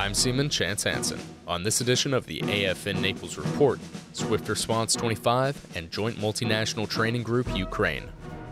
I'm Seaman Chance Hansen. On this edition of the AFN Naples Report, Swift Response 25 and Joint Multinational Training Group Ukraine.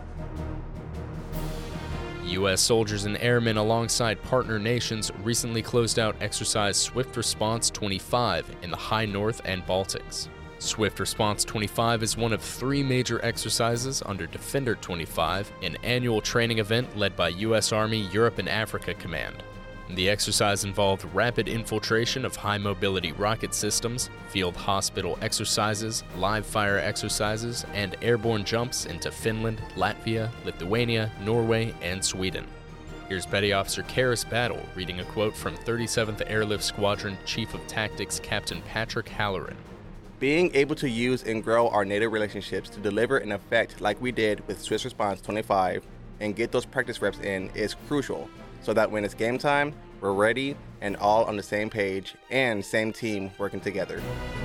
U.S. soldiers and airmen alongside partner nations recently closed out Exercise Swift Response 25 in the High North and Baltics. Swift Response 25 is one of three major exercises under Defender 25, an annual training event led by U.S. Army Europe and Africa Command. The exercise involved rapid infiltration of high-mobility rocket systems, field hospital exercises, live-fire exercises, and airborne jumps into Finland, Latvia, Lithuania, Norway, and Sweden. Here's Petty Officer Karis Battle reading a quote from 37th Airlift Squadron Chief of Tactics Captain Patrick Halloran. Being able to use and grow our NATO relationships to deliver an effect like we did with Swift Response 25 and get those practice reps in is crucial, so that when it's game time, we're ready and all on the same page and same team working together.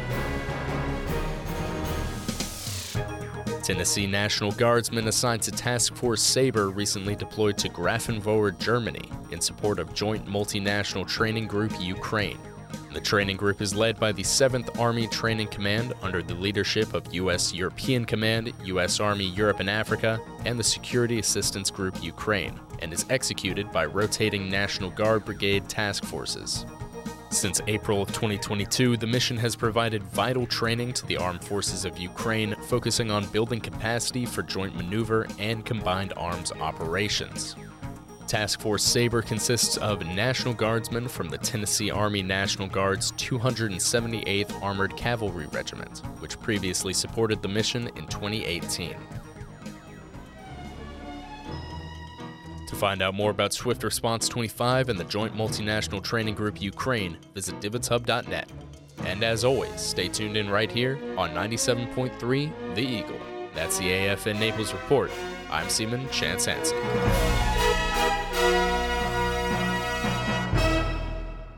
Tennessee National Guardsmen assigned to Task Force Sabre recently deployed to Grafenwohr, Germany, in support of Joint Multinational Training Group Ukraine. The training group is led by the 7th Army Training Command under the leadership of U.S. European Command, U.S. Army Europe and Africa, and the Security Assistance Group Ukraine, and is executed by rotating National Guard Brigade task forces. Since April of 2022, the mission has provided vital training to the armed forces of Ukraine, focusing on building capacity for joint maneuver and combined arms operations. Task Force Sabre consists of National Guardsmen from the Tennessee Army National Guard's 278th Armored Cavalry Regiment, which previously supported the mission in 2018. To find out more about Swift Response 25 and the Joint Multinational Training Group Ukraine, visit DivotsHub.net. And as always, stay tuned in right here on 97.3 The Eagle. That's the AFN Naples Report. I'm Seaman Chance Hansen.